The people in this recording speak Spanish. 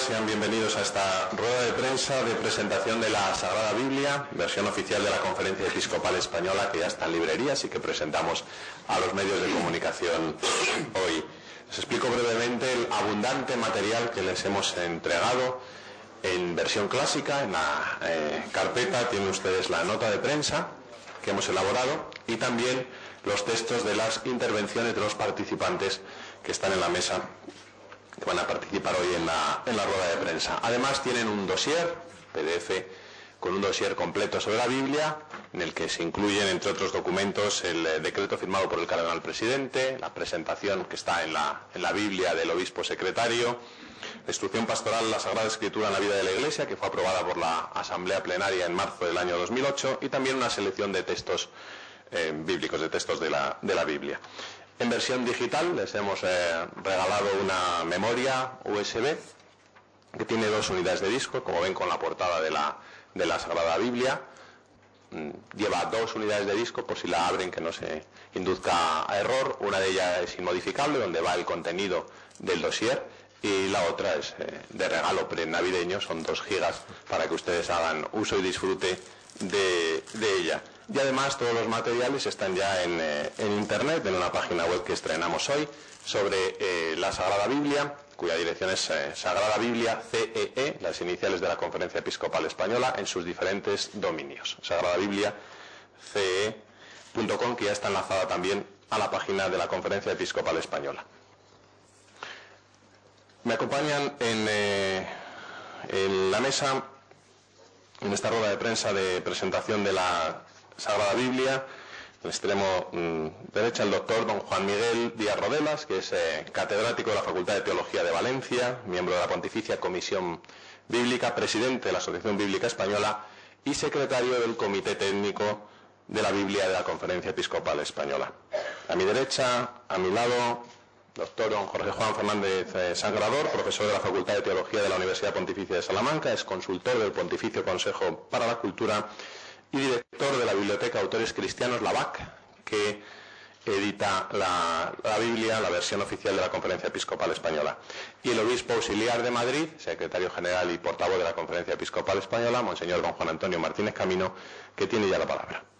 sean bienvenidos a esta rueda de prensa de presentación de la Sagrada Biblia, versión oficial de la Conferencia Episcopal Española, que ya está en librerías y que presentamos a los medios de comunicación hoy. Les explico brevemente el abundante material que les hemos entregado en versión clásica. En la carpeta tienen ustedes la nota de prensa que hemos elaborado y también los textos de las intervenciones de los participantes que están en la mesa, que van a participar hoy en la rueda de prensa. Además tienen un dossier PDF con un dossier completo sobre la Biblia, en el que se incluyen, entre otros documentos, el decreto firmado por el cardenal presidente, la presentación que está en la Biblia del obispo secretario, la instrucción pastoral La Sagrada Escritura en la vida de la Iglesia, que fue aprobada por la Asamblea Plenaria en marzo del año 2008, y también una selección de textos bíblicos, de textos de la Biblia. En versión digital les hemos regalado una memoria USB que tiene 2 unidades de disco, como ven con la portada de la Sagrada Biblia. Lleva 2 unidades de disco, por si la abren que no se induzca a error. Una de ellas es inmodificable, donde va el contenido del dossier, y la otra es de regalo prenavideño, son 2 gigas para que ustedes hagan uso y disfrute de ella. Y además todos los materiales están ya en internet, en una página web que estrenamos hoy sobre la Sagrada Biblia, cuya dirección es Sagrada Biblia CEE, las iniciales de la Conferencia Episcopal Española, en sus diferentes dominios. Sagrada Biblia CEE.com, que ya está enlazada también a la página de la Conferencia Episcopal Española. Me acompañan en la mesa, en esta rueda de prensa de presentación de la Sagrada Biblia, en el extremo derecha, el doctor don Juan Miguel Díaz Rodelas, que es catedrático de la Facultad de Teología de Valencia, miembro de la Pontificia Comisión Bíblica, presidente de la Asociación Bíblica Española y secretario del Comité Técnico de la Biblia de la Conferencia Episcopal Española. A mi derecha, a mi lado, doctor don Jorge Juan Fernández Sangrador, profesor de la Facultad de Teología de la Universidad Pontificia de Salamanca, es consultor del Pontificio Consejo para la Cultura y director de la Biblioteca Autores Cristianos, la BAC, que edita la Biblia, la versión oficial de la Conferencia Episcopal Española. Y el obispo auxiliar de Madrid, secretario general y portavoz de la Conferencia Episcopal Española, monseñor don Juan Antonio Martínez Camino, que tiene ya la palabra.